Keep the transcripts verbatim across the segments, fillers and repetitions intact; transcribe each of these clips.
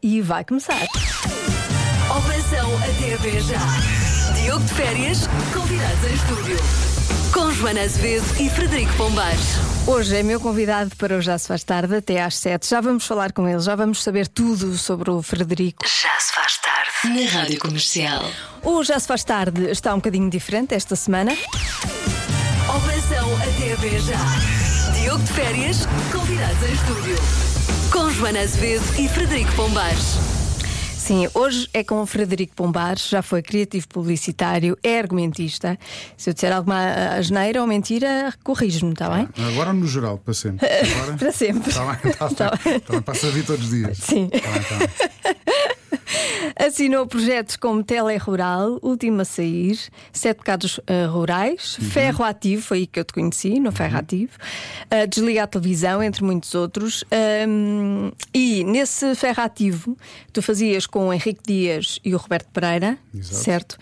e vai começar. Operação Até Ver Já. Diogo de férias, convidados em estúdio. Com Joana Azevedo e Frederico Pombás. Hoje é meu convidado para o Já Se Faz Tarde, até às sete. Já vamos falar com ele, já vamos saber tudo sobre o Frederico. Já Se Faz Tarde, na Rádio Comercial. O Já Se Faz Tarde está um bocadinho diferente esta semana. Operação Até Ver Já. Diogo de férias, convidados em estúdio. Com Joana Azevedo e Frederico Pombás. Sim, hoje é com o Frederico Pombás, já foi criativo publicitário, é argumentista. Se eu disser alguma asneira ou mentira, corrijo-me, está bem? Agora no geral, para sempre. Agora, para sempre. Está bem, está bem. Tá bem. Tá bem. Passa a vir todos os dias. Sim. Tá bem, tá bem. Assinou projetos como Telerural, Último a Sair, Sete Pecados uh, Rurais, uhum. Ferro Ativo, foi aí que eu te conheci, no Ferro uhum. Ativo, uh, Desliga a Televisão, entre muitos outros. Um, e nesse Ferro Ativo, tu fazias com o Henrique Dias e o Roberto Pereira, exato. Certo?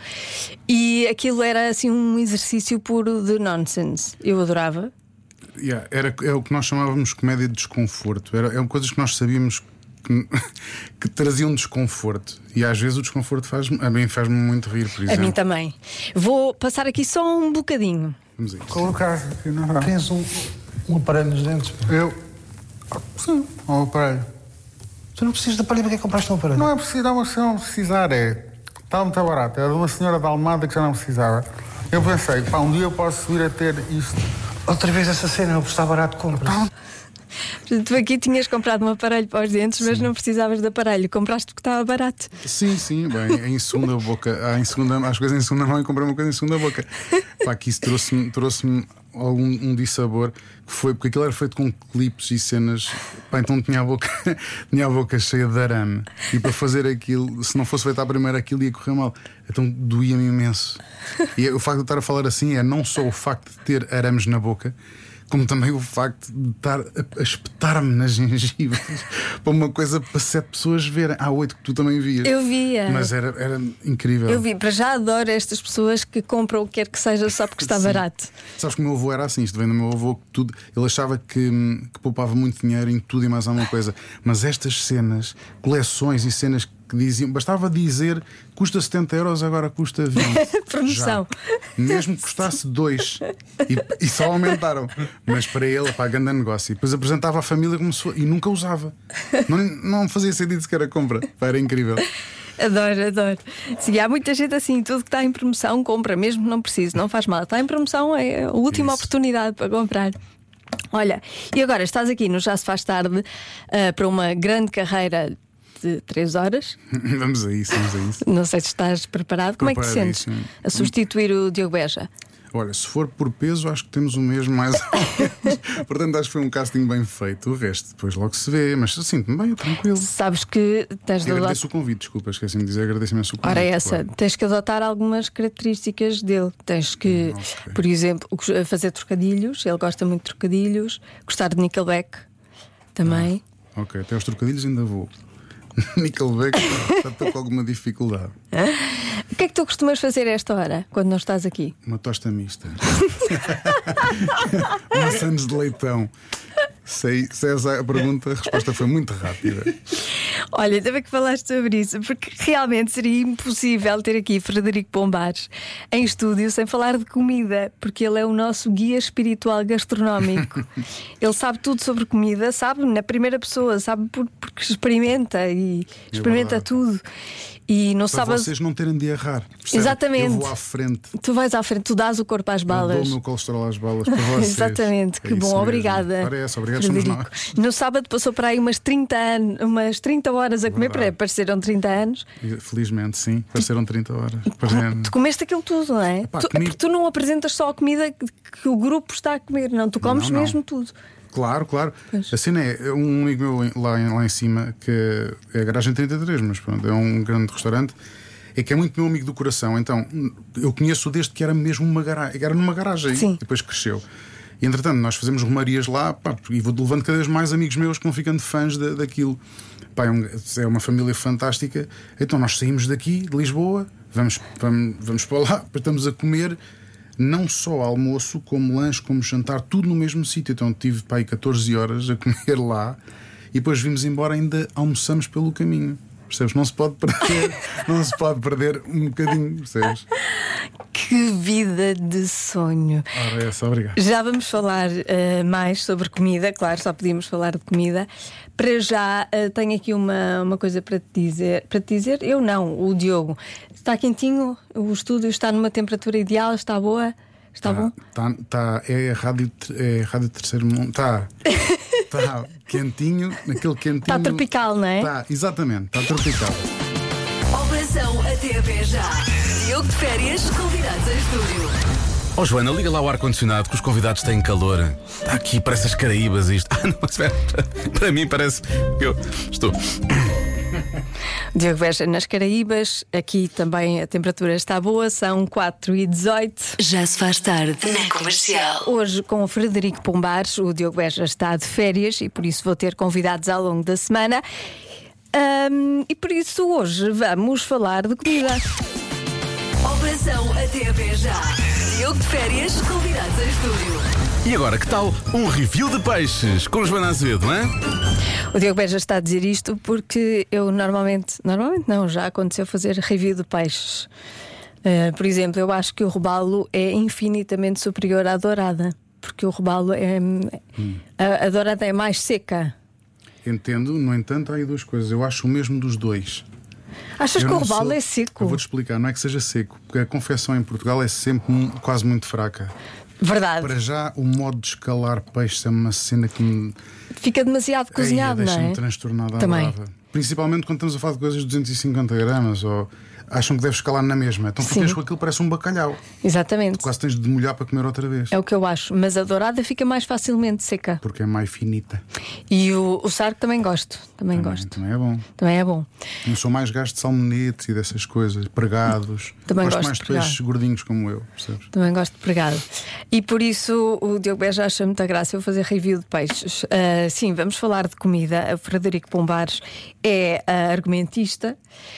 E aquilo era assim um exercício puro de nonsense. Eu adorava. Yeah, era, é o que nós chamávamos comédia de desconforto. Era, eram coisas que nós sabíamos que, que traziam desconforto. E às vezes o desconforto faz, a mim faz-me muito rir, por exemplo. A mim também. Vou passar aqui só um bocadinho. Vamos a isso. Colocar aqui, não é? Tens um, um aparelho nos dentes? Eu? Sim, um aparelho. Tu não precisas de aparelho, para que compraste um aparelho? Não é preciso, não, se não precisar, é. Está muito barato. Era de uma senhora da Almada que já não precisava. Eu pensei, pá, um dia eu posso vir a ter isto. Outra vez essa cena, não está barato, compras. Tu aqui tinhas comprado um aparelho para os dentes, mas sim. não precisavas de aparelho. Compraste porque estava barato. Sim, sim, bem, em segunda boca. Ah, em segunda, as coisas em segunda mão e comprei uma coisa em segunda boca. Pá, que isso trouxe-me trouxe algum um dissabor, que foi porque aquilo era feito com clipes e cenas. Pá, então tinha a boca, tinha a boca cheia de arame. E para fazer aquilo, se não fosse feito à primeira, aquilo ia correr mal. Então doía-me imenso. E o facto de estar a falar assim é não só o facto de ter arames na boca, como também o facto de estar a espetar-me nas gengivas para uma coisa para sete pessoas verem. Há oito que tu também vias. Eu via. Mas era, era incrível. Eu vi, para já adoro estas pessoas que compram o que quer que seja só porque está Sim. barato. Sabes que o meu avô era assim, isto vem do meu avô, que tudo, ele achava que, que poupava muito dinheiro em tudo e mais alguma coisa. Mas estas cenas, coleções e cenas que diziam, bastava dizer custa setenta euros, agora custa vinte. Promoção. Já. Mesmo que custasse dois. E, e só aumentaram. Mas para ele, pá, grande negócio. E depois apresentava à família como se fosse, e nunca usava. Não, não fazia sentido sequer a compra. Pá, era incrível. Adoro, adoro. Sim, há muita gente assim, tudo que está em promoção compra, mesmo que não precise, não faz mal. Está em promoção, é a última Isso. oportunidade para comprar. Olha, e agora estás aqui no Já Se Faz Tarde uh, para uma grande carreira de três horas. Vamos a isso, vamos a isso. Não sei se estás preparado. Como é que te sentes a substituir o Diogo Beja? Olha, se for por peso, acho que temos o mesmo mais ou menos. Portanto, acho que foi um casting bem feito. O resto, depois logo se vê. Mas sinto-me bem, tranquilo. Sabes que tens de agradeço adotar... o convite, desculpa, esqueci-me de dizer, agradeço imenso o convite. Ora, essa, claro. Tens que adotar algumas características dele. Tens que, okay. por exemplo, fazer trocadilhos. Ele gosta muito de trocadilhos. Gostar de Nickelback também. Ah, ok, até os trocadilhos ainda vou. Nickelback, estou com alguma dificuldade. O que é que tu costumas fazer a esta hora, quando não estás aqui? Uma tosta mista. Maçãs de leitão. Se, se essa é a pergunta, a resposta foi muito rápida. Olha, ainda bem que falaste sobre isso, porque realmente seria impossível ter aqui Frederico Pombás em estúdio sem falar de comida, porque ele é o nosso guia espiritual gastronómico. Ele sabe tudo sobre comida, sabe na primeira pessoa, sabe por, porque experimenta e é experimenta verdade. Tudo. E no para sábado... vocês não terem de errar. Percebe? Exatamente. Eu vou à frente. Tu vais à frente, tu dás o corpo às balas. Eu dou o meu colesterol às balas para vocês. Exatamente, que é bom, obrigada. Parece, obrigado, somos nós. No sábado passou para aí umas trinta, anos, umas trinta horas a comer, para pareceram trinta anos. Felizmente, sim, pareceram trinta horas. Tu, tu comeste aquilo tudo, não é? Epá, tu, comi... é porque tu não apresentas só a comida que o grupo está a comer, não, tu comes não, não. mesmo tudo. Claro, claro. Pois. A cena é um amigo meu lá em, lá em cima, que é a Garagem trinta e três, mas pronto, é um grande restaurante. É que é muito meu amigo do coração. Então eu conheço desde que era mesmo uma garagem. Era numa garagem. Sim. E depois cresceu. E entretanto nós fazemos romarias lá, pá, e vou levando cada vez mais amigos meus que vão ficando fãs de, daquilo. Pá, é, um, é uma família fantástica. Então nós saímos daqui, de Lisboa, vamos, vamos, vamos para lá, estamos a comer não só almoço, como lanche, como jantar, tudo no mesmo sítio. Então tive, pá, aí catorze horas a comer lá. E depois vimos embora, ainda almoçamos pelo caminho. percebes? Não se pode perder, não se pode perder um bocadinho, percebes? Que vida de sonho. Ora, é essa, obrigado. Já vamos falar uh, mais sobre comida, claro, só podíamos falar de comida. Para já uh, tenho aqui uma, uma coisa para te dizer. Para te dizer, eu não, o Diogo. Está quentinho, o estúdio está numa temperatura ideal, está boa? Está tá, bom? Tá, tá, é rádio, é rádio terceiro mundo. Está tá quentinho, naquele quentinho. Está tropical, não é? Está, exatamente, está tropical. Operação Até Ver Já. Diogo de Férias, convidados em estúdio. Oh Joana, liga lá o ar-condicionado que os convidados têm calor. Está aqui, parece as Caraíbas isto. Ah, não, espera, para, para mim parece que eu estou. Diogo Beja nas Caraíbas, aqui também a temperatura está boa, são quatro e dezoito. Já se faz tarde na Comercial. Hoje com o Frederico Pombares, o Diogo Beja está de férias e por isso vou ter convidados ao longo da semana. Um, e por isso hoje vamos falar de comida. Operação Até Ver Já. Diogo de Férias, convidados em estúdio. E agora, que tal um review de peixes com Joana Azevedo, não é? O Diogo Beja está a dizer isto porque eu normalmente, normalmente não, já aconteceu fazer review de peixes. Uh, por exemplo, eu acho que o robalo é infinitamente superior à dourada, porque o robalo é. Hum. A, a dourada é mais seca. Entendo, no entanto, há aí duas coisas. Eu acho o mesmo dos dois. Achas Eu que o não robalo sou- é seco? Eu vou-te explicar, não é que seja seco, porque a confecção em Portugal é sempre mu- quase muito fraca. Verdade. Para já, o modo de escalar peixe é uma cena que me Fica demasiado cozinhado, Ei, não deixa-me é? transtornado à Também. brava. Principalmente quando estamos a falar de coisas de duzentos e cinquenta gramas ou acham que deve escalar na mesma. Então Sim. ficas com aquilo, parece um bacalhau. Exatamente. Quase tens de molhar para comer outra vez. É o que eu acho. Mas a dourada fica mais facilmente seca. Porque é mais finita. E o, o sargo também gosto. Também, Também, gosto. também é bom. Também é bom. Não sou mais gasto de salmonetes e dessas coisas, pregados. Também gosto gosto mais de de peixes pregado. gordinhos como eu, percebes? Também gosto de pregado. E por isso o Diogo Beja acha muita graça eu fazer review de peixes. Ah, sim, vamos falar de comida. O Frederico Pombares é ah, argumentista,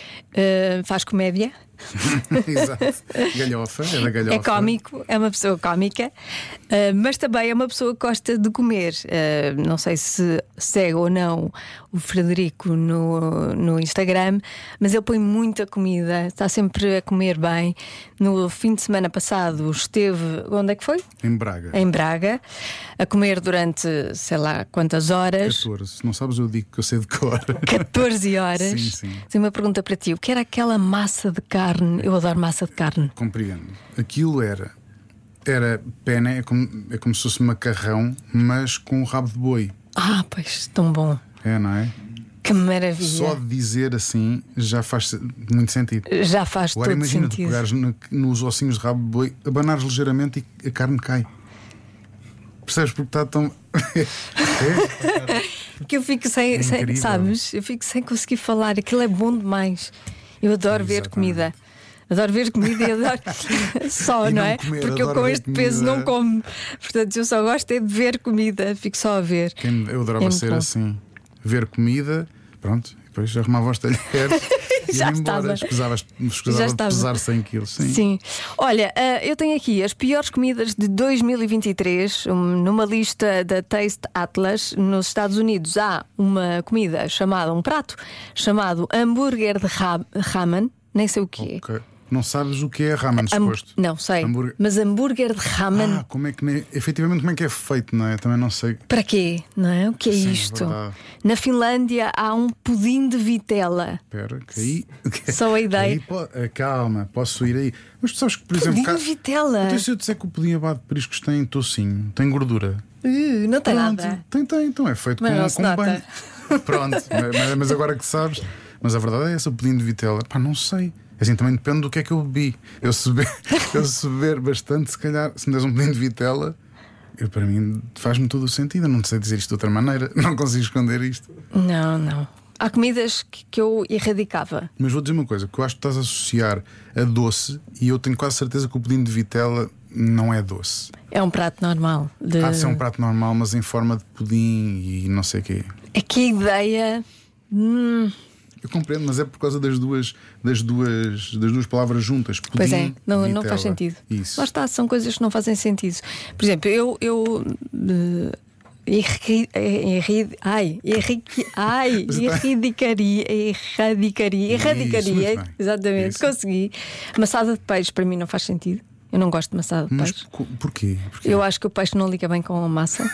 ah, faz comédia. Exato. Galhofa, é da galhofa. É cómico, é uma pessoa cómica, uh, mas também é uma pessoa que gosta de comer. Uh, não sei se segue ou não o Frederico no, no Instagram, mas ele põe muita comida, está sempre a comer bem. No fim de semana passado esteve, onde é que foi? Em Braga. Em Braga, a comer durante sei lá quantas horas. catorze. Se não sabes, eu digo que eu sei de cor. catorze horas. Sim, sim. Tenho uma pergunta para ti: o que era aquela massa de carne? Eu adoro massa de carne. Compreendo. Aquilo era Era penne, é como, é como se fosse macarrão, mas com rabo de boi. Ah, pois, tão bom. É, não é? Que maravilha. Só de dizer assim já faz muito sentido. Já faz Agora todo imagina tu sentido. pegares no- nos ossinhos de rabo de boi, abanares ligeiramente e a carne cai. Percebes? Porque está tão. É? Porque eu fico sem, É sem- incrível. sabes? Eu fico sem conseguir falar. Aquilo é bom demais. Eu adoro ver Exatamente. comida. Adoro ver comida e adoro só, E não não é? comer, Porque eu adoro com ver este peso comida. não como. Portanto, eu só gosto é de ver comida. Fico só a ver. Quem- Eu adorava É muito ser bom. assim: ver comida, pronto, e depois arrumava os talheres e Já ia embora. estava. Escusava, Já escusava de estava. pesar cem quilos. Sim. Sim. Olha, ah, eu tenho aqui as piores comidas de dois mil e vinte e três. um, Numa lista da Taste Atlas. Nos Estados Unidos há uma comida chamada, um prato chamado hambúrguer de ra- ramen. Nem sei o que é. Ok. Não sabes o que é ramen, Ham- suposto? Não sei. Hambúrguer- Mas hambúrguer de ramen. Ah, como é que ne- efetivamente como é que é feito, não é? Também não sei. Para quê? Não é? O que é Sim, isto? verdade. Na Finlândia há um pudim de vitela. Espera, que aí. Só a ideia. Aí po- eh, calma, posso ir aí. Mas tu sabes que, por Pudim exemplo. cá- de vitela. Então, se eu disser que o pudim abado de periscos tem tocinho, tem gordura. Uh, não tem Pronto, nada. tem, tem, então é feito Mas com, não se com nota. banho. Pronto, mas, mas agora que sabes. Mas a verdade é essa: o pudim de vitela. Pá, não sei. Assim também depende do que é que eu bebi. Eu se beber, eu se beber bastante, se calhar, se me des um pudim de vitela, eu, para mim faz-me todo o sentido. Eu não sei dizer isto de outra maneira. Não consigo esconder isto. Não, não. Há comidas que, que eu erradicava. Mas vou dizer uma coisa: que eu acho que estás a associar a doce, e eu tenho quase certeza que o pudim de vitela não é doce. É um prato normal. De... Há de ser um prato normal, mas em forma de pudim e não sei o quê. É que a ideia. Hum, Eu compreendo, mas é por causa das duas, das duas, das duas palavras juntas. Pudim, pois é, não, não vitela. faz sentido. Isso. Lá está, são coisas que não fazem sentido. Por exemplo, eu, eu eh, Irri, irri, ai, irri, ai, erradicaria, erradicaria, erradicaria, Isso, muito bem. exatamente, Isso. consegui. Maçada de peixe para mim não faz sentido. Eu não gosto de maçada de Mas peixe. co- porquê? Porquê? Eu acho que o peixe não liga bem com a massa.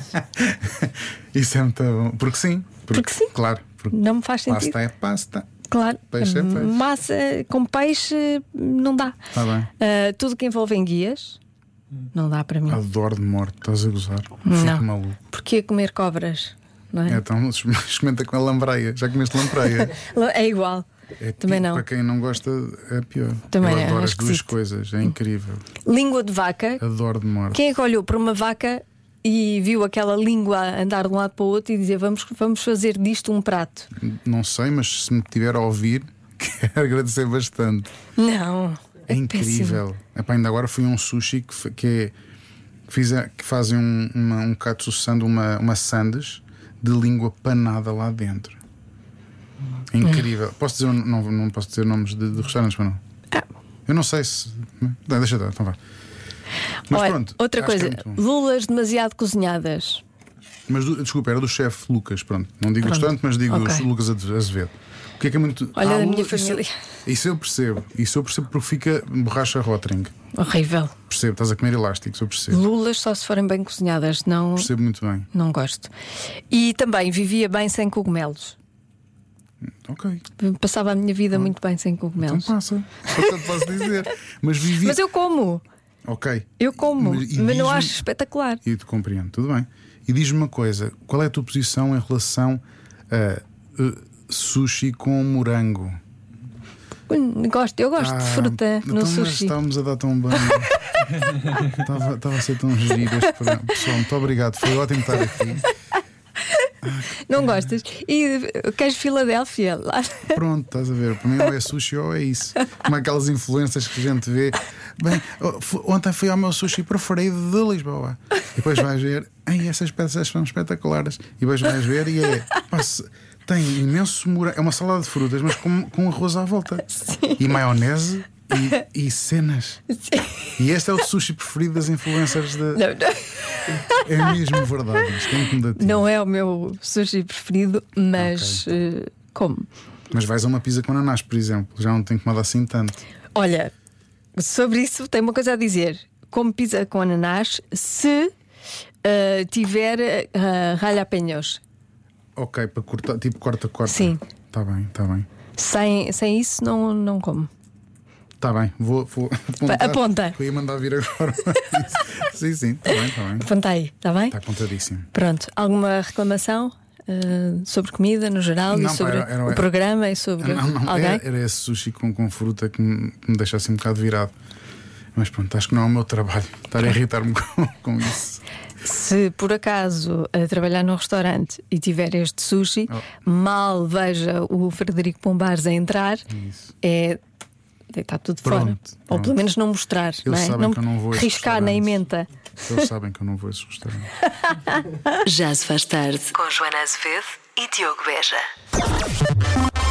Isso é muito bom. Porque sim. Porque sim. Claro. Porque Não me faz sentido. pasta é pasta. Claro, Peixe é peixe. massa com peixe não dá. Tá bem. Ah, tudo que envolve enguias não dá para mim. Adoro de morte, estás a gozar. Não. Fico maluco. Porque comer cobras, não é? Então, experimenta com a lampreia. Já comeste lampreia? É igual. É Também pi- não. Para quem não gosta, é pior. Também Eu é, adoro é as duas esquisito. coisas, é incrível. Língua de vaca. Adoro de morte. Quem é que olhou para uma vaca e viu aquela língua andar de um lado para o outro e dizer vamos, vamos fazer disto um prato? Não sei, mas se me tiver a ouvir, quero agradecer bastante. Não. É incrível. Epá, ainda agora fui a um sushi que, f- que, é, que, fiz a- que fazem um, uma, um katsu-san, uma, uma sandes de língua panada lá dentro. É incrível. Posso dizer, não, não posso dizer nomes de, de restaurantes, mas não. Eu não sei se. Não, deixa estar, então vá. Mas Olha, pronto. outra acho que é coisa, muito bom. lulas demasiado cozinhadas. Mas do- desculpa, era do chefe Lucas. Pronto, não digo Pronto. restaurante, mas digo Ok. os Lucas Azevedo. O que é que é muito. Olha, da minha lula- família. Isso, isso eu percebo. Isso eu percebo porque fica borracha Rotring. Horrível. Percebo, estás a comer elásticos, eu percebo. Lulas só se forem bem cozinhadas, não, Percebo muito bem. não gosto. E também vivia bem sem cogumelos. Ok. Passava a minha vida muito bem sem Então cogumelos. passa. Só te posso dizer. Mas vivi. Mas eu como, Ok. eu como, Mas- e mas não diz-me- acho espetacular. E te compreendo, tudo bem. E diz-me uma coisa: qual é a tua posição em relação a uh, sushi com morango? Hum, Gosto, eu gosto de fruta então, no mas sushi. Estávamos a dar tão bem. Estava, estava a ser tão giro este programa. Pessoal, muito obrigado. Foi ótimo estar aqui. Não gostas? E uh, queijo Filadélfia lá. Pronto, estás a ver? Para mim, ou é sushi ou é isso. Como aquelas influências que a gente vê. Bem, f- ontem fui ao meu sushi preferido de Lisboa. E depois vais ver, ei, essas peças são espetaculares. E depois vais ver e é. Pá, se- tem imenso morango. É uma salada de frutas, mas com, com arroz à volta. Sim. E maionese e, e cenas. E este é o sushi preferido das influencers da. Não, não. É mesmo verdade. Isto é incomodativo. Não é o meu sushi preferido, mas uh, como? Mas vais a uma pizza com ananás, por exemplo. Já não tem comado assim tanto. Olha, sobre isso tenho uma coisa a dizer. Como pizza com ananás, se uh, tiver uh, ralha-penhos. Ok, para cortar, tipo corta-corta. Sim. Está bem, está bem. Sem, sem isso, não, não como. Está bem, vou, vou apontar. Aponta. Eu ia mandar vir agora. Sim, sim, está bem, está bem. Aponta aí, está bem? Está apontadíssimo. Pronto. Alguma reclamação uh, sobre comida no geral Não, e pá, sobre era- era- o programa e sobre Não, não, alguém? era, era esse sushi com, com fruta que me, que me deixa assim um bocado virado. Mas pronto, acho que não é o meu trabalho estar a irritar-me com, com isso. Se por acaso a trabalhar num restaurante e tiver este sushi, Oh. mal veja o Frederico Pombares a entrar, Isso. é deitar tudo Pronto, fora. Ou pronto. pelo menos não mostrar. Eles não é? sabem não que eu não vou a esses riscar na restaurantes. emenda. Eles sabem que eu não vou a esses restaurantes. Já se faz tarde com Joana Azevedo e Diogo Beja.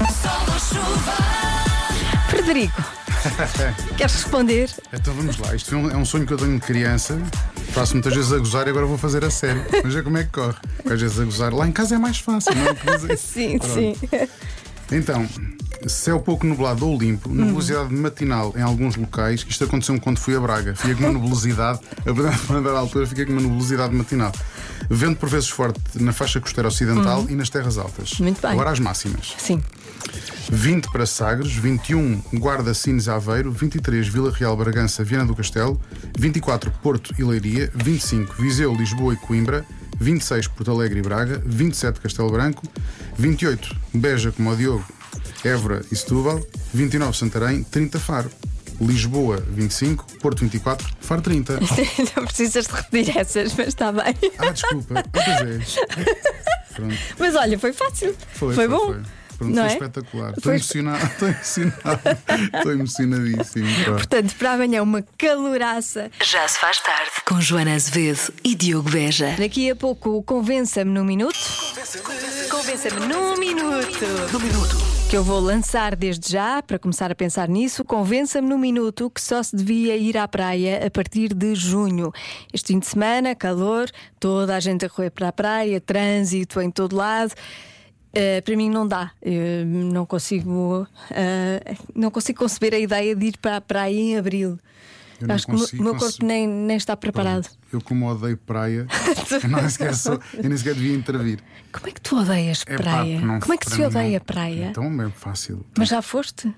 Frederico, queres responder? Então vamos lá, isto é um, é um sonho que eu tenho de criança. Faço muitas vezes a gozar e agora vou fazer a sério. Mas é como é que corre. Porque às vezes a gozar lá em casa é mais fácil, não é? Que dizer- Sim, Pronto. sim. Então, céu pouco nublado ou limpo, nebulosidade matinal em alguns locais. Isto aconteceu quando fui a Braga. Fiquei com uma nebulosidade, a dada altura, fiquei com uma nebulosidade matinal. Vento por vezes forte na faixa costeira ocidental e nas terras altas. Muito bem. Agora as máximas: Sim. vinte para Sagres, vinte e um Guarda, Sines, Aveiro, vinte e três Vila Real, Bragança, Viana do Castelo, vinte e quatro Porto e Leiria, vinte e cinco Viseu, Lisboa e Coimbra, vinte e seis Porto Alegre e Braga, vinte e sete Castelo Branco, vinte e oito Beja, como o Diogo, Évora e Setúbal, vinte e nove Santarém, trinta Faro, Lisboa vinte e cinco, Porto vinte e quatro, Faro trinta. Não precisas de repetir essas, mas está bem. Ah, desculpa. Ah, pois é. Pronto. Mas olha, foi fácil. Foi, foi, bom. foi. Pronto, Não foi é? espetacular. Estou Foi- emocionado, estou emocionado, estou emocionadíssimo. pá. Portanto, para amanhã uma caloraça. Já se faz tarde com Joana Azevedo e Diogo Beja. Daqui a pouco, convença-me num minuto. Convença-me num minuto. No minuto. que eu vou lançar desde já, para começar a pensar nisso. Convença-me num minuto que só se devia ir à praia a partir de junho. Este fim de semana, calor, toda a gente a correr para a praia, trânsito em todo lado. Uh, para mim não dá. Eu não consigo, uh, não consigo conceber a ideia de ir para a praia em abril. Eu Acho que o meu corpo nem, nem está preparado. Eu, como odeio praia, eu, não sequer sou, eu nem sequer devia intervir. Como é que tu odeias É pá, praia? não- Como é que se para mim odeia não- praia? Então é fácil. Mas já foste?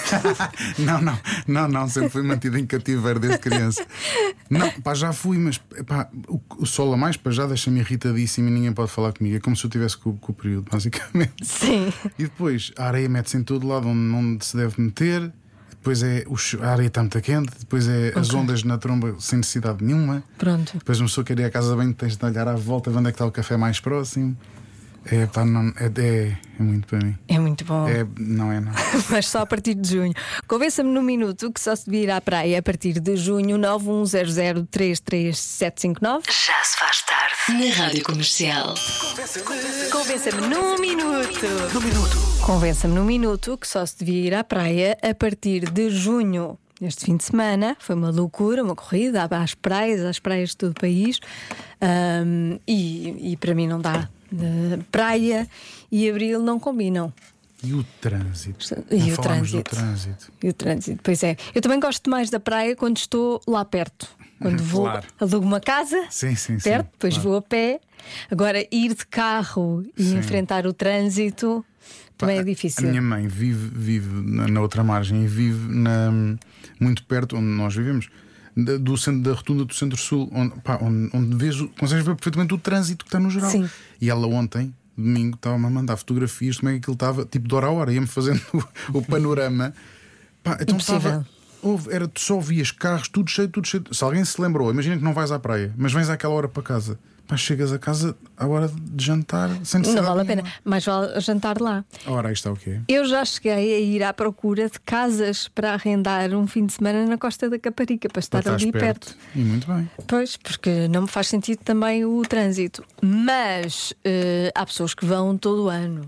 Não, não, não, não, sempre fui mantido em cativeiro desde criança. Não, pá, já fui, mas pá, o, o sol a mais para já deixa-me irritadíssimo e ninguém pode falar comigo. É como se eu tivesse com, com o período, basicamente. Sim. E depois a areia mete-se em todo lado onde não se deve meter. Depois é o ch- a areia está muito quente. Depois é as ondas na tromba sem necessidade nenhuma. Pronto. Depois uma pessoa quer ir à casa bem, tens de olhar à volta, ver onde é que está o café mais próximo. É, pá, não, é, é, é muito para mim. É muito bom. É, não é, não. Mas só a partir de junho. Convença-me num minuto que só se devia ir à praia a partir de junho. Nove um zero zero três três sete cinco nove. Já se faz tarde na Rádio Comercial. Convença-me num minuto. Num minuto. Convença-me num minuto que só se devia ir à praia a partir de junho. Este fim de semana foi uma loucura, uma corrida às praias, às praias de todo o país. Ahm, e, e para mim não dá. Uh, praia e abril não combinam. E o trânsito? E Não o falámos do trânsito. trânsito. E o trânsito, pois é. Eu também gosto mais da praia quando estou lá perto. Quando vou, Claro. alugo uma casa Sim, sim, sim, perto, depois claro. vou a pé. Agora, ir de carro e Sim. enfrentar o trânsito também Pá, é difícil. A minha mãe vive, vive na, na outra margem e vive na, muito perto onde nós vivemos, da- do centro da rotunda do Centro-Sul, onde, pá, onde, onde vês, o- consegues ver perfeitamente o trânsito que está no geral. Sim. E ela ontem, domingo, estava-me a mandar fotografias de como é que aquilo estava, tipo de hora a hora, ia-me fazendo o, o panorama. Pá, então Impossível. estava. Houve, era, tu só vias carros, tudo cheio, tudo cheio. Se alguém se lembrou, imagina que não vais à praia, mas vens àquela hora para casa. Pá, chegas a casa à hora de jantar sem necessidade Não vale a pena, nenhuma. mais vale jantar lá. Ora, aí está o quê? Eu já cheguei a ir à procura de casas para arrendar um fim de semana na Costa da Caparica, para estar Para ali estás perto. E muito bem. Pois, porque não me faz sentido também o trânsito. Mas eh, há pessoas que vão todo o ano.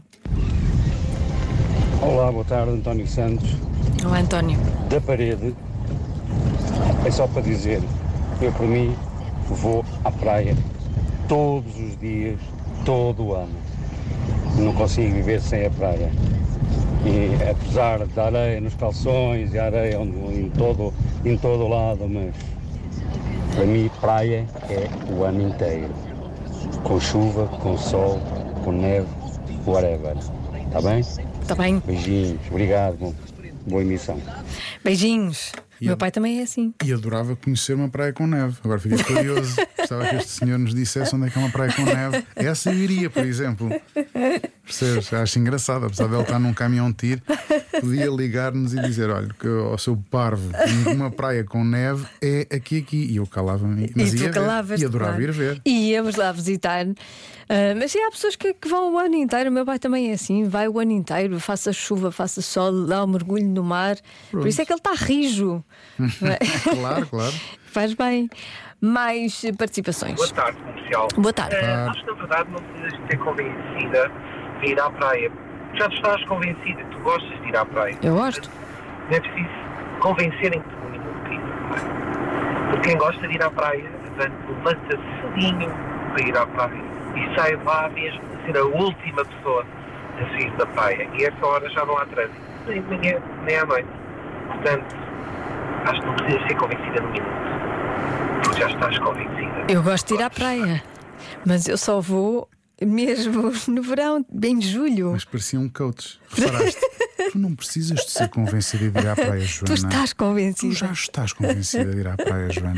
Olá, boa tarde, António Santos. Não é, António? Da parede, é só para dizer, eu por mim vou à praia todos os dias, todo o ano. Não consigo viver sem a praia. E apesar da areia nos calções e a areia onde- em todo, em todo o lado, mas para mim praia é o ano inteiro. Com chuva, com sol, com neve, whatever. Está bem? Está bem? Beijinhos, obrigado, bom- boa emissão. Beijinhos. E Meu eu- pai também é assim. E adorava conhecer uma praia com neve. Agora fiquei curioso. Gostava que este senhor nos dissesse onde é que é uma praia com neve. Essa eu iria, por exemplo. Percebes? Acho engraçado. Apesar de ele estar num caminhão de tiro, podia ligar-nos e dizer: olha, que ao seu parvo, uma praia com neve é aqui, aqui. E eu calava-me. Mas e tu ia ver. calavas. E adorava ir ver. E íamos lá visitar. Ah, mas sim, há pessoas que, que vão o ano inteiro. O meu pai também é assim, vai o ano inteiro, faça chuva, faça sol, dá um mergulho no mar. Por isso é que ele está rijo. Não é? Claro, claro. Faz bem. Mais participações. Boa tarde, comercial. Boa tarde. Eh, acho que na verdade não precisas de ser convencida de ir à praia. Já tu estás convencida, tu gostas de ir à praia. Eu gosto. Não é preciso convencerem-te um minuto de ir à praia. Porque quem gosta de ir à praia, levanta cedinho para ir à praia e sai lá mesmo a ser a última pessoa a sair da praia. E a essa hora já não há trânsito, nem de manhã, nem à noite. Portanto, acho que não precisas ser convencida no minuto. Porque já estás convencida. Eu gosto de ir à praia, mas eu só vou mesmo no verão, bem em julho. Mas parecia um coach. Reparaste? Tu não precisas de ser convencida de ir à praia, Joana. Tu estás Tu convencida. já estás convencida de ir à praia, Joana.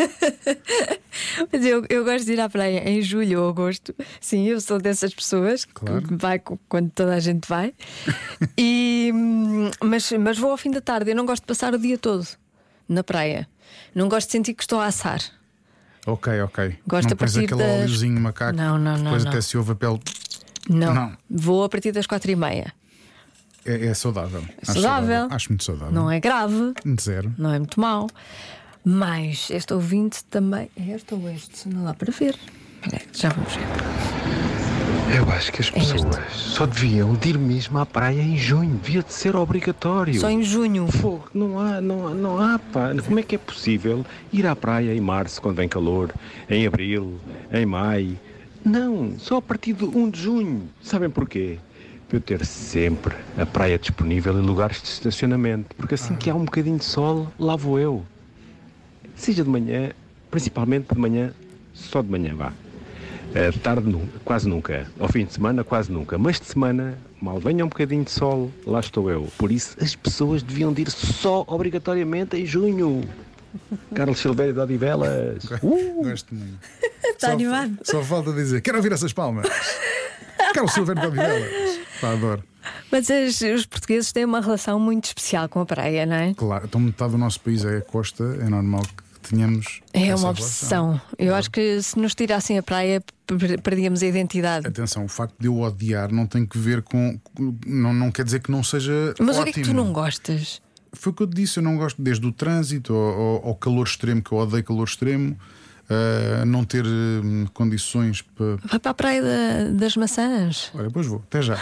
Mas eu, eu gosto de ir à praia em julho ou agosto. Sim, eu sou dessas pessoas Claro. que vai co- quando toda a gente vai. E, hum, mas, mas vou ao fim da tarde. Eu não gosto de passar o dia todo na praia. Não gosto de sentir que estou a assar. Ok, ok. Gosto não a pões partir aquele das- óleozinho macaco. Não, não, não, Depois não. até se ouve a pele. Não. Não. Vou a partir das quatro e meia. É, é saudável. Acho saudável. Acho muito saudável. Não é grave, Zero. não é muito mau. Mas este ouvinte também. É este ou este? Não dá para ver. Espera aí, já vamos ver. Eu acho que as pessoas só deviam de ir mesmo à praia em junho. Devia de ser obrigatório. Só em junho. Fogo, não há, não há, não há, pá. Como é que é possível ir à praia em março, quando vem calor, em abril, em maio? Não, só a partir de primeiro de junho. Sabem porquê? Para eu ter sempre a praia disponível e lugares de estacionamento. Porque assim que há um bocadinho de sol, lá vou eu. Seja de manhã, principalmente de manhã, só de manhã vá. De tarde, quase nunca. Ao fim de semana, quase nunca. Mas de semana, mal venha um bocadinho de sol, lá estou eu. Por isso, as pessoas deviam de ir só, obrigatoriamente, em junho. Carlos Silvério de Odivelas. Uh! Gosto muito. Está só, animado. Só falta dizer, quero ouvir essas palmas. Carlos Silvério de Odivelas. Pá, adoro. Mas as, os portugueses têm uma relação muito especial com a praia, não é? Claro, então metade do nosso país é a costa, é normal que tenhamos. É uma obsessão. Eu claro. acho que se nos tirassem a praia, perdíamos a identidade. Atenção, o facto de eu odiar não tem que ver com. Não, não quer dizer que não seja. Mas ótimo. O que é que tu não gostas? Foi o que eu te disse, eu não gosto desde o trânsito ao, ao calor extremo, que eu odeio calor extremo, uh, não ter uh, condições para. Vai para a praia da, das maçãs. Olha, depois vou, até já.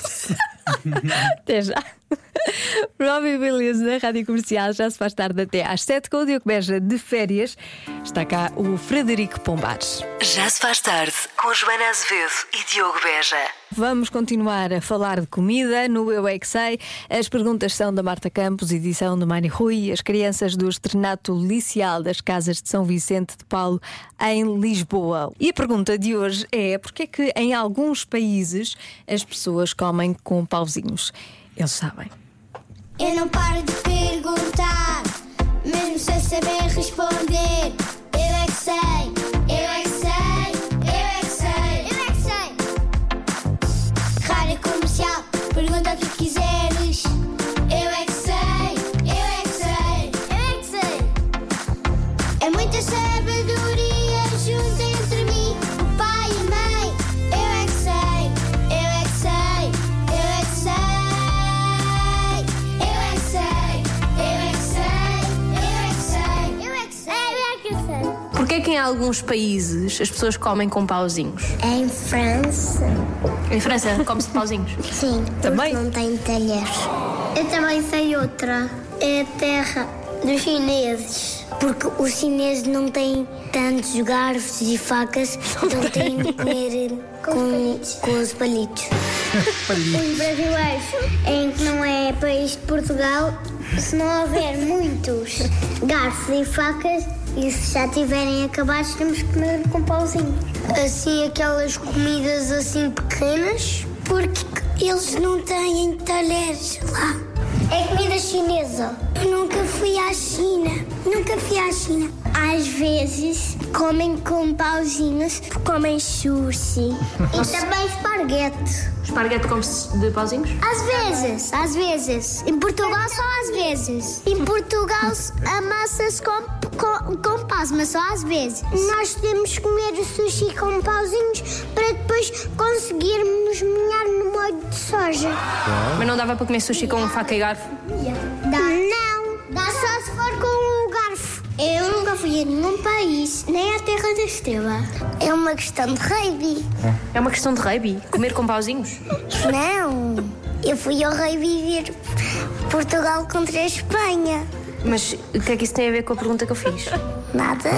Até já. Robbie Williams na Rádio Comercial, já se faz tarde até às sete com o Diogo Beja de férias. Está cá o Frederico Pombares. Já se faz tarde com Joana Azevedo e Diogo Beja. Vamos continuar a falar de comida no Eu É Que Sei. As perguntas são da Marta Campos, edição do Mani Rui. As crianças do Estrenato Liceal das Casas de São Vicente de Paulo em Lisboa. E a pergunta de hoje é: porque é que em alguns países as pessoas comem com pauzinhos? Eles sabem. Eu não paro de perguntar, mesmo sem saber responder. Eu é que sei, eu é que sei, eu é que sei, eu é que sei. Rádio Comercial, pergunta o que quiseres. Eu é que sei, eu é que sei, eu é que sei. É muita sabedoria junto entre mim, o pai e a mãe. Eu é que sei, eu é que sei, eu é que sei. Porquê é que em alguns países as pessoas comem com pauzinhos? Em França. Em França come-se pauzinhos? Sim, também não tem talheres. Eu também sei outra. É a terra dos chineses. Porque os chineses não têm tantos garfos e facas, então têm de comer com, com os palitos. Os brasileiros, em que não é país de Portugal, se não houver muitos garfos e facas, e se já tiverem acabados, temos que comer com pauzinho. Assim, aquelas comidas assim pequenas, porque eles não têm talheres lá. É comida chinesa. Eu nunca fui à China. Nunca fui à China. Às vezes comem com pauzinhos, comem sushi e também esparguete. Esparguete come-se de pauzinhos? Às vezes, às vezes. Em Portugal só às vezes. Em Portugal a massa se come com, com paus, mas só às vezes. Nós temos que comer o sushi com pauzinhos para depois conseguirmos molhar no molho de soja. Mas não dava para comer sushi com faca e garfo? Dá. Não, dá só se for com o garfo. Eu nunca fui a nenhum país, nem à Terra da Estrela. É uma questão de rugby. É uma questão de rugby? Comer com pauzinhos? Não, eu fui ao rugby ver Portugal contra a Espanha. Mas o que é que isso tem a ver com a pergunta que eu fiz? Nada.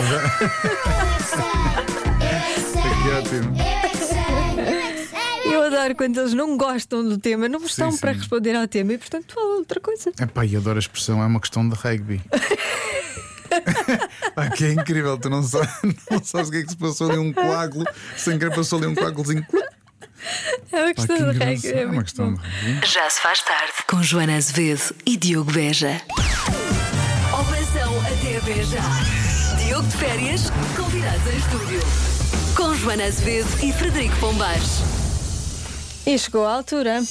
Eu adoro quando eles não gostam do tema, não estão sim, para sim. responder ao tema e, portanto, falam outra coisa. Epá, e adoro a expressão, é uma questão de rugby. Ah, que é incrível, tu não sabes, não sabes o que é que se passou ali um coágulo, sem querer passou ali um coágulozinho. É uma questão ah, de rugby. É, é uma questão de rugby. Já se faz tarde com Joana Azevedo e Diogo Beja. Operação Até Beja. Diogo de férias, convidados em estúdio. Com Joana Azevedo e Frederico Pombares. E chegou a altura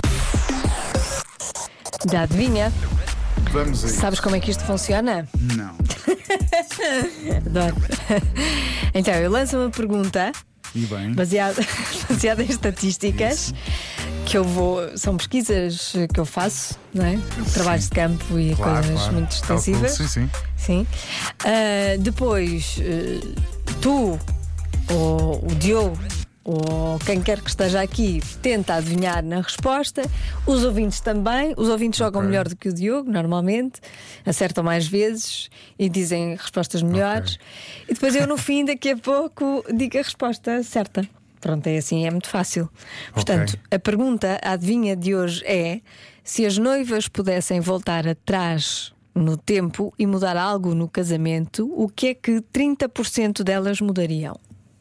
da adivinha. Vamos aí. Sabes como é que isto funciona? Não. Adoro. Então, eu lanço uma pergunta E bem. baseada, baseada em estatísticas. Isso. Que eu vou. São pesquisas que eu faço, não é? Trabalhos de campo e Claro, coisas claro. muito extensivas. Calculo, sim, sim. Sim. Ah, depois, eh, tu ou o Diogo ou quem quer que esteja aqui tenta adivinhar na resposta. Os ouvintes também. Os ouvintes jogam Ok. melhor do que o Diogo, normalmente. Acertam mais vezes e dizem respostas melhores. E depois eu, no fim, daqui a pouco, digo a resposta certa. Pronto, é assim, é muito fácil. Portanto, a pergunta, a adivinha de hoje é: se as noivas pudessem voltar atrás no tempo e mudar algo no casamento, o que é que trinta por cento delas mudariam?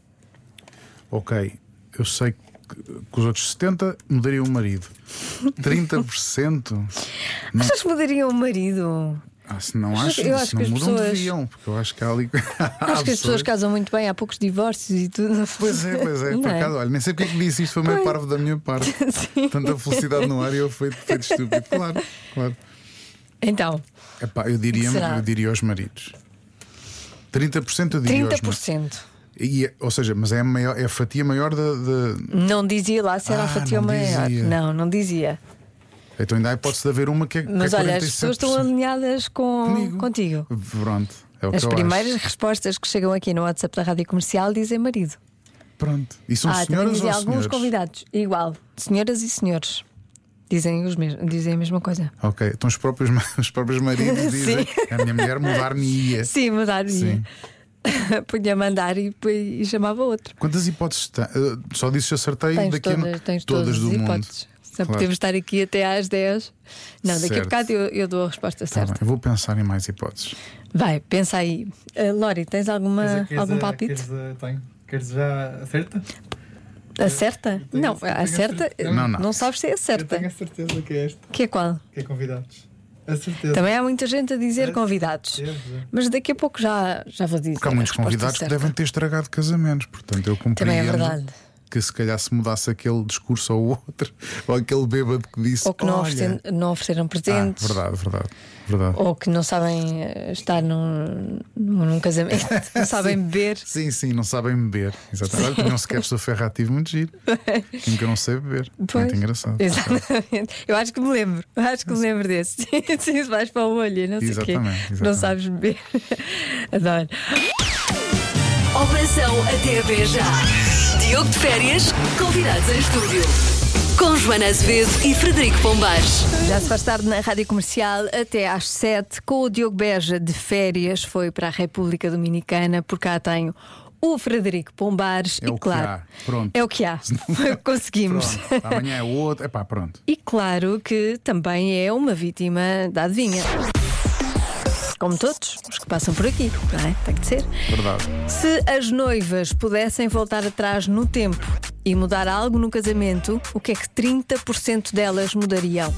Ok, eu sei que, que os outros setenta por cento mudariam o marido. trinta por cento? Não, Achas que mudariam o marido? ah, se não Acho- acho, eu se acho não que as mudam, pessoas- deviam, porque eu acho que há ali. Acho que as pessoas casam muito bem, há poucos divórcios e tudo. Pois é, pois é, Não por é? acaso, olha, nem sei porque é que disse isto, foi meio parvo da minha parte. Tanta felicidade no ar e eu fui feito estúpido. Claro, claro. Então, Epá, eu diria, Será? eu diria aos maridos. trinta por cento eu diria trinta aos por maridos. cento. E, é- ou seja, mas é a, maior, é a fatia maior da. da- Não dizia lá se era Ah, a fatia não maior. dizia. Não, não dizia. Então ainda há a hipótese de haver uma que é. Mas que é olha, as quarenta e sete por cento. pessoas estão alinhadas com, Comigo. contigo. Pronto, é o As que eu primeiras acho. respostas que chegam aqui no WhatsApp da Rádio Comercial dizem marido. Pronto. E são ah, também senhoras dizem ou alguns senhores? convidados. Igual, senhoras e senhores. Dizem, os mes- dizem a mesma coisa. Ok, então os próprios, ma- os próprios maridos dizem: Sim. a minha mulher mudar-me-ia. Sim, mudar-me. Sim. Punha mandar e, e chamava outro. Quantas hipóteses tem? Uh, só disse que acertei Tens daqui a todas, tens todas todas do as mundo. hipóteses. Só Claro. podemos estar aqui até às dez. Não, daqui a Certo. bocado eu, eu dou a resposta Tá certa. bem, eu vou pensar em mais hipóteses. Vai, pensa aí. Uh, Lori, tens alguma, Queres- queres algum a- palpite? Queres, a- tenho. Queres já acerta? Acerta? tenho- Não, eu tenho acerta. certeza. Não, não. Não sabes se é Eu acerta. tenho a certeza que é este, Que é qual? que é convidados. A certeza. Também há muita gente a dizer É convidados. certeza. Mas daqui a pouco já, já vou dizer. Porque há a muitos resposta convidados que certa. devem ter estragado casamentos. Portanto, eu Também é compreendo verdade. que se calhar se mudasse aquele discurso ou outro, ou aquele bêbado que disse: Ou que não, olha... ofereceram, não ofereceram Ah, presentes. verdade, verdade, verdade. Ou que não sabem eh, estar num, num, num casamento, não sabem beber. Sim, sim, não sabem beber. Exatamente. Olha, tinha um sketch do Ferrativo muito giro. Em que eu não sei beber. Pois. Muito engraçado. Exatamente. Eu acho que me lembro. Eu acho que me lembro desse. Sim, se vais para o olho, não sei o quê. Exatamente, exatamente. Não sabes beber. Adoro. Operação Até Beija. Diogo de férias, convidados em estúdio. Com Joana Azevedo e Frederico Pombares. Já se faz tarde na Rádio Comercial até às sete, com o Diogo Beja de férias. Foi para a República Dominicana. Por cá tenho o Frederico Pombares. É e o que claro, há. Pronto. é o que há. Foi o que conseguimos. Pronto. Amanhã é outro. Epá, pronto. E claro que também é uma vítima da adivinha. Como todos os que passam por aqui, não é? Tem que ser. Verdade. Se as noivas pudessem voltar atrás no tempo e mudar algo no casamento, o que é que trinta por cento delas mudariam?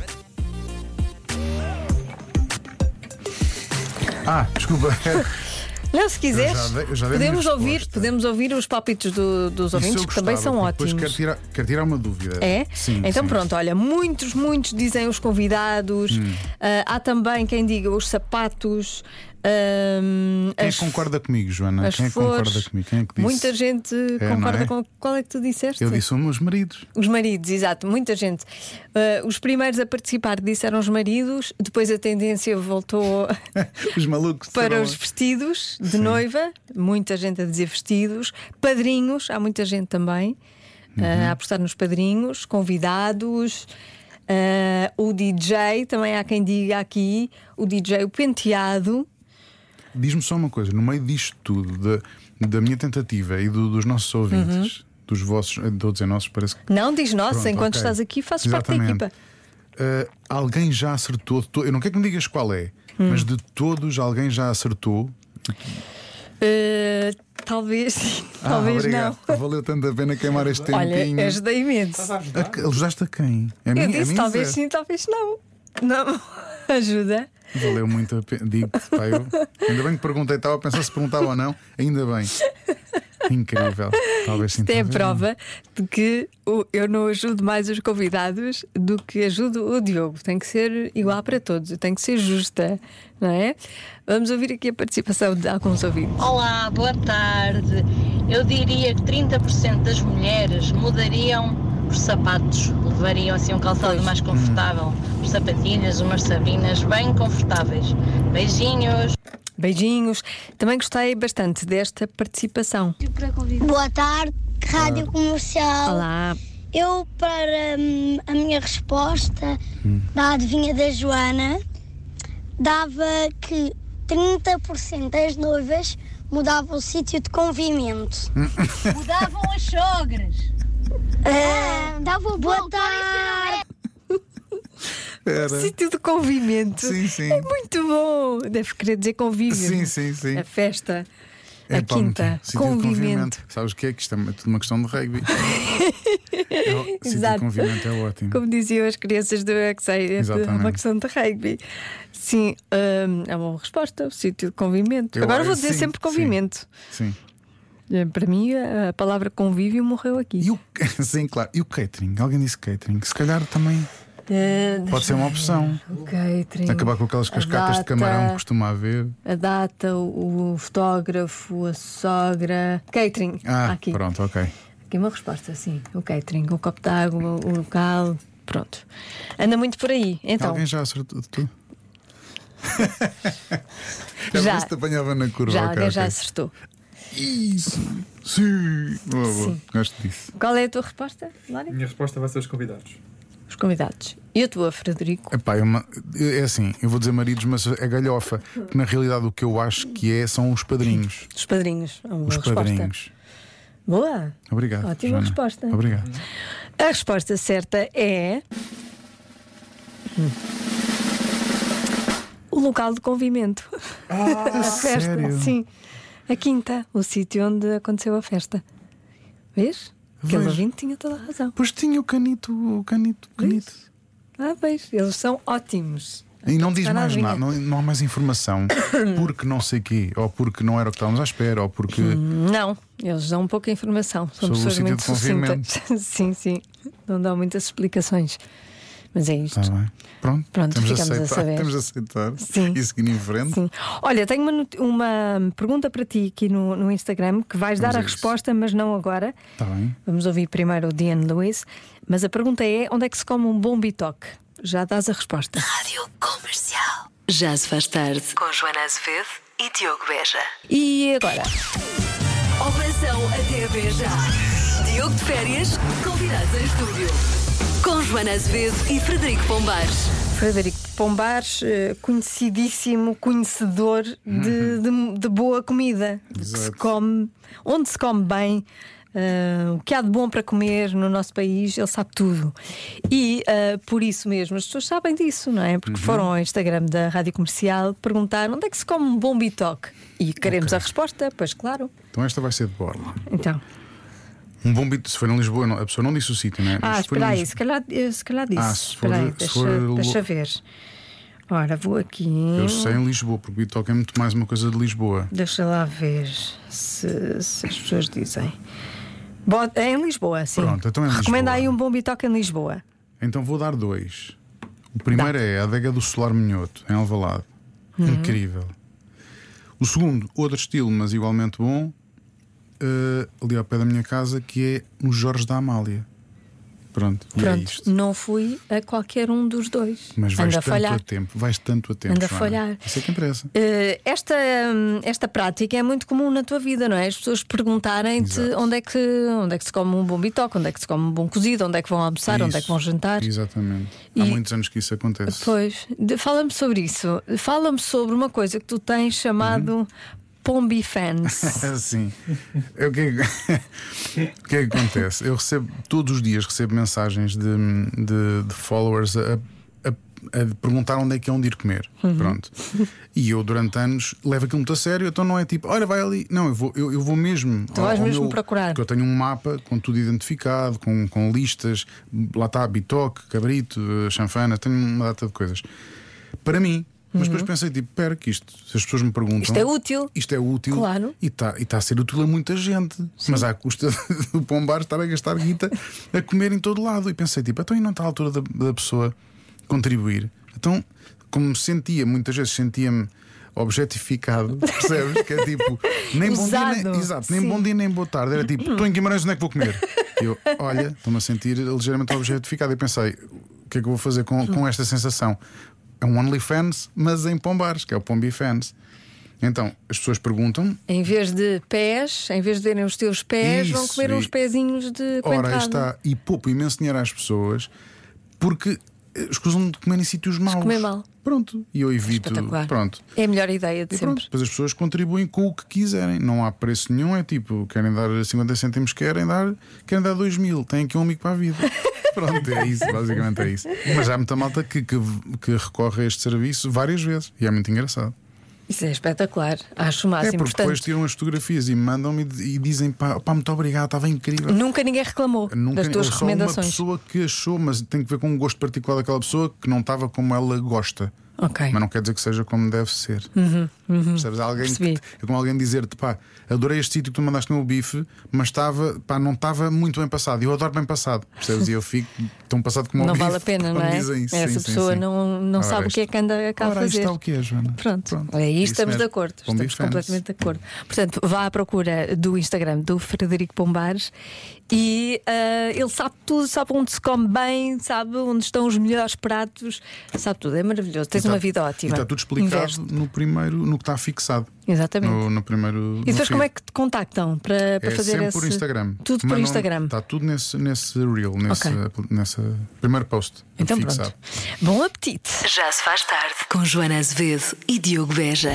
Ah, desculpa. Não, se quiseres, Eu já dei- eu já dei a minha podemos, ouvir, resposta. podemos ouvir os palpites do- dos Isso ouvintes, eu que também gostava, são porque ótimos. Depois quero tirar, quero tirar uma dúvida. É? Sim. Então sim. pronto, olha, muitos, muitos dizem os convidados. Hum. Ah, há também quem diga os sapatos. ahm, Quem é as, que concorda comigo, Joana? as Quem é que flores. concorda comigo? Quem é que disse? Muita gente É, concorda não é? com. Qual é que tu disseste? Eu disse os meus maridos. Os maridos, exato, muita gente. Ah, os primeiros a participar disseram os maridos, depois a tendência voltou Os malucos. para disseram- os vestidos de Sim. noiva, muita gente a dizer vestidos, padrinhos, há muita gente também Uhum. ah, a apostar nos padrinhos, convidados, ah, o D J, também há quem diga aqui, o D J, o penteado. Diz-me só uma coisa, no meio disto tudo, da, da minha tentativa e do- dos nossos ouvintes, Uhum. dos vossos, estou a dizer nossos, parece que. Não, diz nossa, Pronto, enquanto ok. estás aqui, fazes parte da Exatamente. equipa. Uh, alguém já acertou, to- eu não quero que me digas qual é, Hum. mas de todos alguém já acertou. Ah, talvez sim, Ah, talvez obrigado. não. Valeu tanto a pena queimar este Olha, tempinho. ajudei imenso. A, ajudaste a quem? A Eu mim, a disse mim, talvez Zé? sim, talvez não. Não, ajuda. Valeu muito a pena. Digo-te, pá, eu, ainda bem que perguntei, estava a pensar se perguntava ou não, ainda bem. Incrível. Talvez sim. Isto é a talvez prova de que o- eu não ajudo mais os convidados do que ajudo o Diogo. Tem que ser igual para todos, tem que ser justa, não é? Vamos ouvir aqui a participação de alguns ouvintes. Olá, boa tarde. Eu diria que trinta por cento das mulheres mudariam os sapatos, levariam assim um calçado mais confortável, as sapatilhas, umas sabinas bem confortáveis. Beijinhos. Beijinhos. Também gostei bastante desta participação. Boa tarde. Rádio Comercial. Olá. Eu, para hum, a minha resposta hum. da adivinha da Joana, dava que trinta por cento das noivas mudavam o sítio de convivimento. Mudavam as sogras. Uh, davam boa tarde. Sítio de convivimento. Sim, sim. É muito bom. Deve querer dizer convívio. Sim, sim, sim. A festa. É, a pá, quinta. Sítio Convivimento. de convivimento. Sabes o que é? Que isto é tudo uma questão de rugby. É, sítio de convivimento é ótimo. Como diziam as crianças do U X A, é uma questão de rugby. Sim, hum, é uma boa resposta. O sítio de convivimento. Eu, Agora vou dizer sim, sempre convivimento. Sim. sim. Para mim, a palavra convívio morreu aqui. E o... Sim, claro. E o catering? Alguém disse catering? Se calhar também. Uh, Pode ser uma opção. O catering, acabar com aquelas cascatas data, de camarão que costuma haver. A data, o, o fotógrafo, a sogra. Catering. Ah, aqui. Pronto, ok. Aqui uma resposta, sim. O catering, o copo de água, o local. Pronto. Anda muito por aí. Então. Alguém já acertou tudo? já. Te apanhava na curva. Já, okay, alguém okay. já acertou. Isso. Sim. Boa, boa. Sim. Gosto disso. Qual é a tua resposta, Lória? A minha resposta vai ser os convidados. Os convidados. E a tua, Frederico? Epá, é, uma, é assim, eu vou dizer maridos, mas é galhofa. Porque na realidade o que eu acho que é são os padrinhos. Os padrinhos. Uma os resposta. padrinhos. Boa. Obrigado. Ótima Joana. resposta. Obrigado. A resposta certa é. Hum. O local de convivimento. Ah, a festa. sério? Sim. A quinta, o sítio onde aconteceu a festa. Vês? Aquele ouvinte tinha toda a razão. Pois tinha o canito, o canito, o canito. Ah, pois, eles são ótimos. E não diz mais nada, não, não há mais informação. Porque não sei quê, ou porque não era o que estávamos à espera, ou porque. Não, eles dão pouca informação. São pessoas muito sucintas. Sim, sim. Não dão muitas explicações. Mas é isto. Tá bem. Pronto, Pronto temos, ficamos aceitar, a saber. temos de aceitar Sim. e seguir em frente. Sim. Olha, tenho uma, uma pergunta para ti aqui no, no Instagram que vais Vamos dar a, a resposta, mas não agora. Tá bem. Vamos ouvir primeiro o Diane Lewis. Mas a pergunta é: onde é que se come um bom bitoque? Já dás a resposta. Rádio Comercial. Já se faz tarde. Com Joana Azevedo e Diogo Beja. E agora? Operação Até Beja. Diogo de férias, convidados em estúdio. Com Joana Azevedo e Frederico Pombares. Frederico Pombares, conhecidíssimo conhecedor uhum. de, de, de boa comida. Que se come, onde se come bem, uh, o que há de bom para comer no nosso país, ele sabe tudo. E uh, por isso mesmo, as pessoas sabem disso, não é? Porque uhum. foram ao Instagram da Rádio Comercial perguntar onde é que se come um bom bitoque. E queremos okay. a resposta, pois claro. Então esta vai ser de borla. Então. Um bom bitoque, se for em Lisboa, não, a pessoa não disse o sítio, não é? Ah, espera aí, se calhar, se calhar disse. Ah, se for, aí, se deixa, for... deixa ver. Ora, vou aqui. Eu sei em Lisboa, porque bitoque é muito mais uma coisa de Lisboa. Deixa lá ver se, se as pessoas dizem. Bom, é em Lisboa, sim. Pronto, então é em Recomenda Lisboa. aí um bom bitoque em Lisboa. Então vou dar dois. O primeiro Dá. é a adega do Solar Minhoto, em Alvalade. Uhum. Incrível. O segundo, outro estilo, mas igualmente bom. Uh, ali ao pé da minha casa, que é no Jorge da Amália. Pronto, e Pronto, é isto. não fui a qualquer um dos dois. Mas vais Anda a tanto falhar. a tempo, vais tanto a tempo. Anda a Joana. falhar. Isso é que interessa. Uh, esta, esta prática é muito comum na tua vida, não é? As pessoas perguntarem-te onde é, que, onde é que se come um bom bitoque, onde é que se come um bom cozido, onde é que vão almoçar, Isso, onde é que vão jantar. Exatamente. E, há muitos anos que isso acontece. Pois, de, fala-me sobre isso. Fala-me sobre uma coisa que tu tens chamado. Uhum. Pombifans. Sim. O que, é, o que é que acontece? Eu recebo, todos os dias recebo mensagens de, de, de followers a, a, a perguntar onde é que é onde ir comer. Uhum. Pronto. E eu durante anos levo aquilo muito a sério, então não é tipo, olha, vai ali. Não, eu vou, eu, eu vou mesmo. Tu vais mesmo meu, procurar. Porque eu tenho um mapa com tudo identificado, com, com listas, lá está, bitoque, cabrito, chanfana, tenho uma data de coisas. Para mim. Mas depois pensei, tipo, espera que isto, se as pessoas me perguntam, isto é útil. Isto é útil, claro. E está e tá a ser útil a muita gente. Sim. Mas à custa do Pombar estar a gastar guita a comer em todo lado. E pensei, tipo, então e não está à altura da, da pessoa contribuir? Então, como me sentia, muitas vezes sentia-me objetificado, percebes? Que é tipo, nem bom dia, nem, exato, nem bom dia nem boa tarde. Era tipo, estou em Guimarães, onde é que vou comer? E eu, olha, estou-me a sentir ligeiramente objetificado. E pensei, o que é que eu vou fazer com, com esta sensação? É um OnlyFans, mas em Pombares, que é o Pombifans. Então, as pessoas perguntam. Em vez de pés, em vez de verem os teus pés, Isso, vão comer e... uns pezinhos de coentrada. Ora, aí está. E poupo imenso dinheiro às pessoas porque escusam de comer em sítios maus. Comer mal. Pronto. E eu evito. Espetacular. Pronto. É a melhor ideia de E sempre. pronto, depois as pessoas contribuem com o que quiserem. Não há preço nenhum. É tipo, querem dar cinquenta cêntimos, querem dar, querem dar dois mil. Têm aqui um amigo para a vida. Pronto, é isso, basicamente é isso. Mas há muita malta que, que, que recorre a este serviço várias vezes. E é muito engraçado. Isso é espetacular, acho o máximo. É porque Portanto, depois tiram as fotografias e mandam-me e dizem pá, pá, muito obrigado, estava incrível. Nunca ninguém reclamou Nunca, das tuas só recomendações. uma pessoa que achou, mas tem que ver com um gosto particular daquela pessoa que não estava como ela gosta. Ok. Mas não quer dizer que seja como deve ser. Uhum, uhum. Percebes? Alguém que, é como alguém dizer-te, pá, adorei este sítio que tu mandaste no meu bife, mas estava, pá, não estava muito bem passado. Eu adoro bem passado. Percebes? E eu fico tão passado como o Não bife. vale a pena, não é? Dizem isso. Essa Sim, pessoa sim, sim. não, não Ora, sabe o que é que anda cá a ora, fazer. Está o que é, Joana? Pronto. Pronto. Aí Isso estamos mesmo. de acordo. Bom Estamos bifans. completamente de acordo. Portanto, vá à procura do Instagram do Frederico Pombares e uh, ele sabe tudo, sabe onde se come bem, sabe onde estão os melhores pratos, sabe tudo. É maravilhoso. Tens E uma tá- vida E ótima. está tudo explicado Investe. no primeiro, no que está fixado. Exatamente. No, no primeiro. E depois como é que te contactam para, para é fazer sempre esse... por Instagram. Tudo por Mas não- Instagram. Está tudo nesse, nesse reel, nesse, nessa primeiro post. Então fixado. pronto. Bom apetite. Já se faz tarde com Joana Azevedo e Diogo Beja.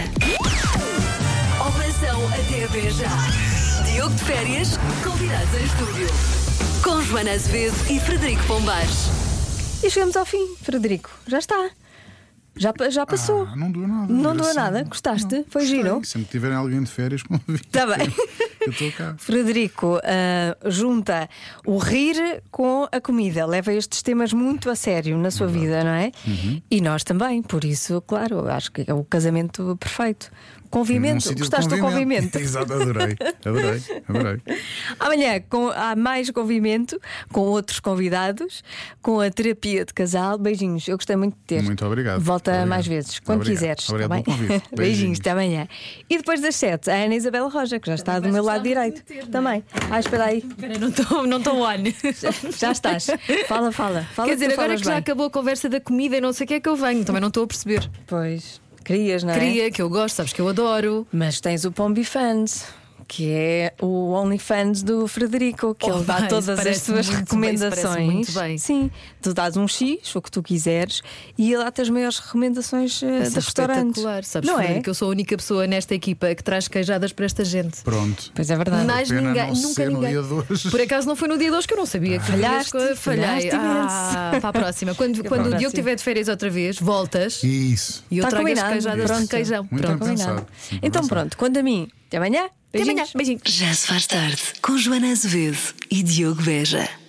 Operação Até Beja. Diogo de férias, convidados em estúdio. Com Joana Azevedo e Frederico Pombares. E chegamos ao fim, Frederico. Já está. Já, pa- já passou. Ah, não doeu nada. Não doeu engraçado. nada? Gostaste? Foi Gostei. giro? Sempre tiverem alguém de férias, convido. Está bem. Eu estou cá. Frederico ah, junta o rir com a comida, leva estes temas muito a sério na sua vida, não é? Uhum. E nós também, por isso, claro, acho que é o casamento perfeito. Num Convimento, sítio de gostaste do convimento? Exato, adorei. Adorei, adorei. Amanhã com, há mais convimento, com outros convidados, com a terapia de casal. Beijinhos, eu gostei muito de ter. Muito obrigado. Volta Obrigado. mais vezes, quando Obrigado. quiseres. Obrigado tá bem? pelo convite. Beijinhos, Beijinhos. até amanhã. E depois das sete, a Ana Isabela Roja, que já está do meu lado direito. Também. Ah, espera aí. Espera, não estou não estou on. Já, já estás. Fala, fala. fala Quer dizer, tu agora falas que já bem. acabou a conversa da comida e não sei o que é que eu venho, também não estou a perceber. Pois, querias, não é? Queria, que eu gosto, sabes que eu adoro. Mas tens o Pombifans, que é o OnlyFans do Frederico, que Oh, ele dá bem, todas isso as parece suas muito bem, isso recomendações. parece muito bem. Sim, tu dás um X, o que tu quiseres, e ele dá-te as maiores recomendações uh, Isso de é restaurantes. espetacular, sabes, não é? Frederico, eu sou a única pessoa nesta equipa que traz queijadas para esta gente. Pronto. Pois é verdade. Mais Pena ninguém, não nunca ser no ninguém. dia de hoje. Por acaso não foi no dia de hoje que eu não sabia que tu Falhaste, tinhas- falhei. falhaste Ah, para a próxima. Quando, quando o próxima. Diogo estiver de férias outra vez, voltas Isso. e eu Está trago as combinado. queijadas Pronto. de queijão. Muito Pronto. bem Combinado. pensado. Sim, Então pensado. pronto, quando a mim, até amanhã. Beijinhos. Até amanhã. Beijinhos. Já se faz tarde com Joana Azevedo e Diogo Beja.